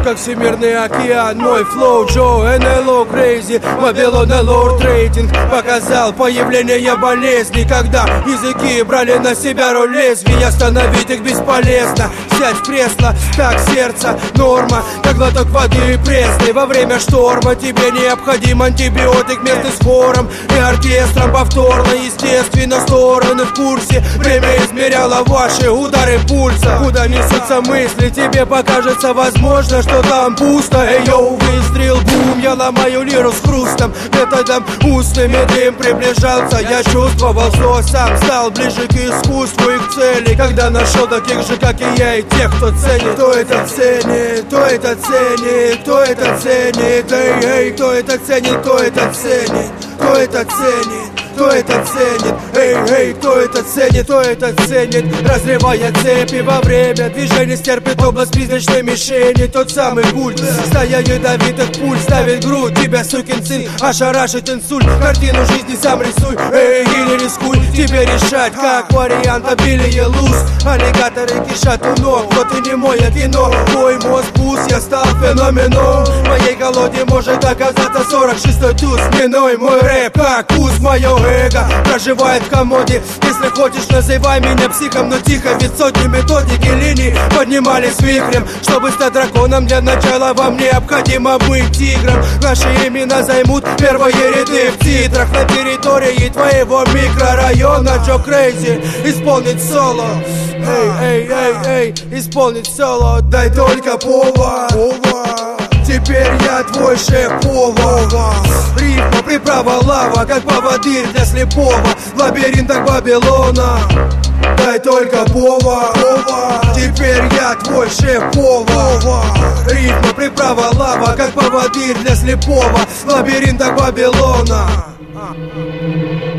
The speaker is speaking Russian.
как всемирный океан. Мой флоу, Джо, НЛО, Crazy, Вавилон, Лорд рейтинг показал появление болезни, когда языки брали на себя роль лезвий. Остановить их бесполезно. Сядь в кресло, так сердце, норма, как глоток воды пресной. Во время шторма тебе необходим антибиотик вместе с хором и оркестром повторно. Естественно, стороны в курсе. Время измеряло ваши удары пульса. Куда несутся мысли, тебе покажется возможно, что там пусто. Эй, йоу, выстрел, бум, я ломаю лиру с хрустом. Методом устным дым приближался. Я чувствовал, что сам стал ближе к искусству и к цели, когда нашел таких же, как и я, и тех, кто ценит. Кто это ценит, кто это ценит, кто это ценит. Эй, эй, кто это ценит, кто это ценит, кто это ценит, кто это ценит. Эй, эй, кто это ценит, кто это ценит. Разрывая цепи во время движения, стерпит область призрачной мишени. Тот самый культ, стая ядовитых пуль ставит грудь. Тебя, сукин сын, ошарашит инсульт. Картину жизни сам рисуй, эй, или рискуй. Тебе решать, как вариант обилие луз. Аллигаторы кишат у ног, вот и не мое кино. Твой мозг пуст, я стал феноменом. В моей колоде может оказаться 46-й туз. Миной мой рэп, как куз, мое эго проживает в комоде. Если хочешь, называй меня психом, но тихо, ведь сотни методик и линий поднимались вихрем. Чтобы стать драконом, для начала вам необходимо быть тигром. Наши имена займут первые ряды в титрах. На территории твоего микрорайона Джо Crazy исполнит соло. Эй, эй, эй, эй, исполнить соло. Дай только повод. Теперь я твой шеф-повар. Рифма, приправа, лава, как поводырь для слепого в лабиринтах Вавилона. Дай только повод. Теперь я твой шеф-повар. Рифма, приправа, лава, как поводырь для слепого в лабиринтах Вавилона.